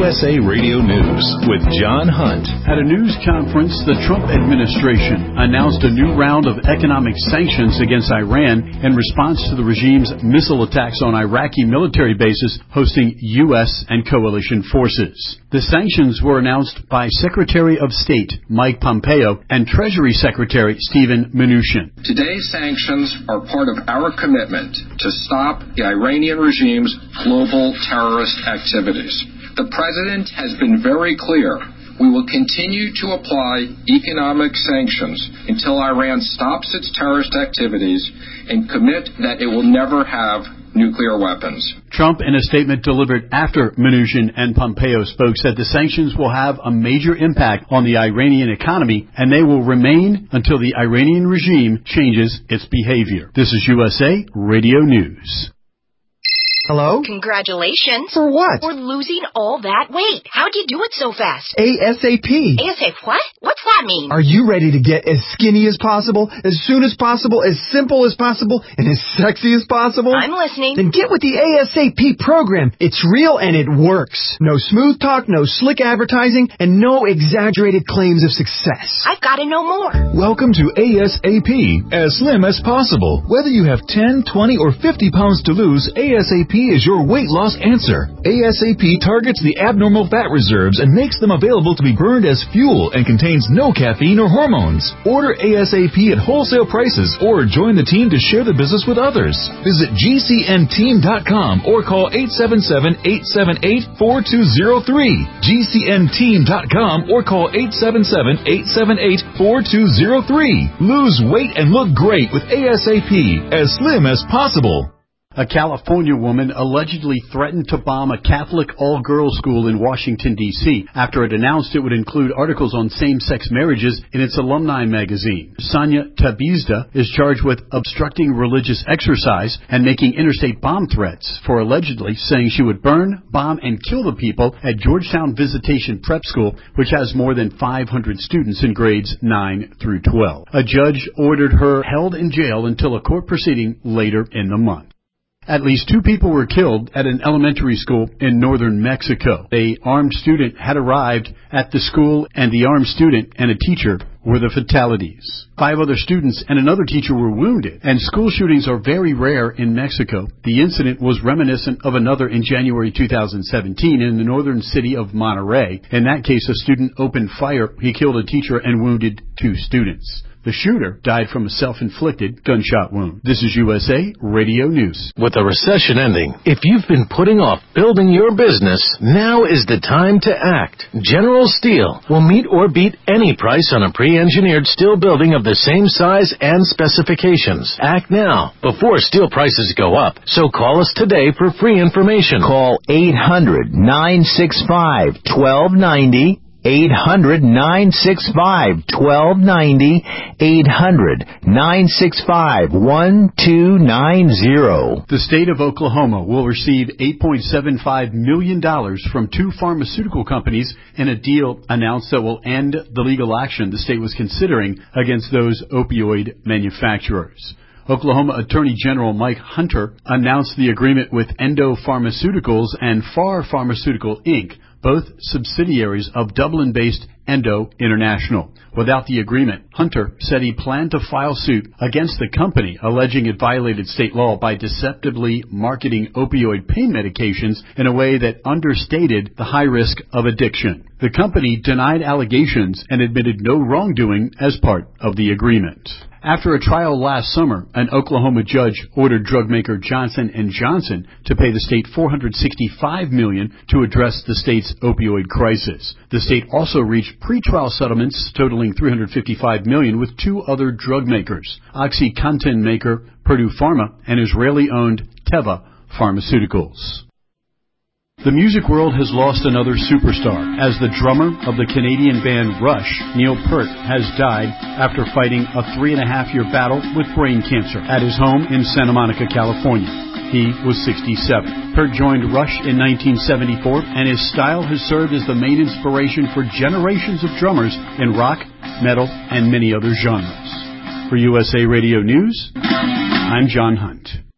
USA Radio News with John Hunt. At a news conference, the Trump administration announced a new round of economic sanctions against Iran in response to the regime's missile attacks on Iraqi military bases hosting U.S. and coalition forces. The sanctions were announced by Secretary of State Mike Pompeo and Treasury Secretary Steven Mnuchin. Today's sanctions are part of our commitment to stop the Iranian regime's global terrorist activities. The President has been very clear. We will continue to apply economic sanctions until Iran stops its terrorist activities and commit that it will never have nuclear weapons. Trump, in a statement delivered after Mnuchin and Pompeo spoke, said the sanctions will have a major impact on the Iranian economy and they will remain until the Iranian regime changes its behavior. This is USA Radio News. Hello? Congratulations. For what? For losing all that weight. How'd you do it so fast? ASAP. ASAP what? What's that mean? Are you ready to get as skinny as possible, as soon as possible, as simple as possible, and as sexy as possible? I'm listening. Then get with the ASAP program. It's real and it works. No smooth talk, no slick advertising, and no exaggerated claims of success. I've got to know more. Welcome to ASAP, as slim as possible. Whether you have 10, 20, or 50 pounds to lose, ASAP is your weight loss answer. ASAP targets the abnormal fat reserves and makes them available to be burned as fuel and contains no caffeine or hormones. Order ASAP at wholesale prices or join the team to share the business with others. Visit GCNteam.com or call 877-878-4203. GCNteam.com or call 877-878-4203. Lose weight and look great with ASAP, as slim as possible. A California woman allegedly threatened to bomb a Catholic all-girls school in Washington, D.C. after it announced it would include articles on same-sex marriages in its alumni magazine. Sonia Tabizda is charged with obstructing religious exercise and making interstate bomb threats for allegedly saying she would burn, bomb, and kill the people at Georgetown Visitation Prep School, which has more than 500 students in grades 9 through 12. A judge ordered her held in jail until a court proceeding later in the month. At least 2 people were killed at an elementary school in northern Mexico. An armed student had arrived at the school, and the armed student and a teacher were the fatalities. 5 other students and another teacher were wounded, and school shootings are very rare in Mexico. The incident was reminiscent of another in January 2017 in the northern city of Monterrey. In that case, a student opened fire. He killed a teacher and wounded 2 students. The shooter died from a self-inflicted gunshot wound. This is USA Radio News. With the recession ending, if you've been putting off building your business, now is the time to act. General Steel will meet or beat any price on a pre-engineered steel building of the same size and specifications. Act now, before steel prices go up. So call us today for free information. Call 800-965-1290. 800-965-1290, 800-965-1290. The state of Oklahoma will receive $8.75 million from 2 pharmaceutical companies in a deal announced that will end the legal action the state was considering against those opioid manufacturers. Oklahoma Attorney General Mike Hunter announced the agreement with Endo Pharmaceuticals and Far Pharmaceutical, Inc., both subsidiaries of Dublin-based Endo International. Without the agreement, Hunter said he planned to file suit against the company, alleging it violated state law by deceptively marketing opioid pain medications in a way that understated the high risk of addiction. The company denied allegations and admitted no wrongdoing as part of the agreement. After a trial last summer, an Oklahoma judge ordered drug maker Johnson & Johnson to pay the state $465 million to address the state's opioid crisis. The state also reached pretrial settlements totaling $355 million with 2 other drug makers, OxyContin maker Purdue Pharma and Israeli-owned Teva Pharmaceuticals. The music world has lost another superstar, as the drummer of the Canadian band Rush, Neil Peart, has died after fighting a 3.5-year battle with brain cancer at his home in Santa Monica, California. He was 67. Peart joined Rush in 1974, and his style has served as the main inspiration for generations of drummers in rock, metal, and many other genres. For USA Radio News, I'm John Hunt.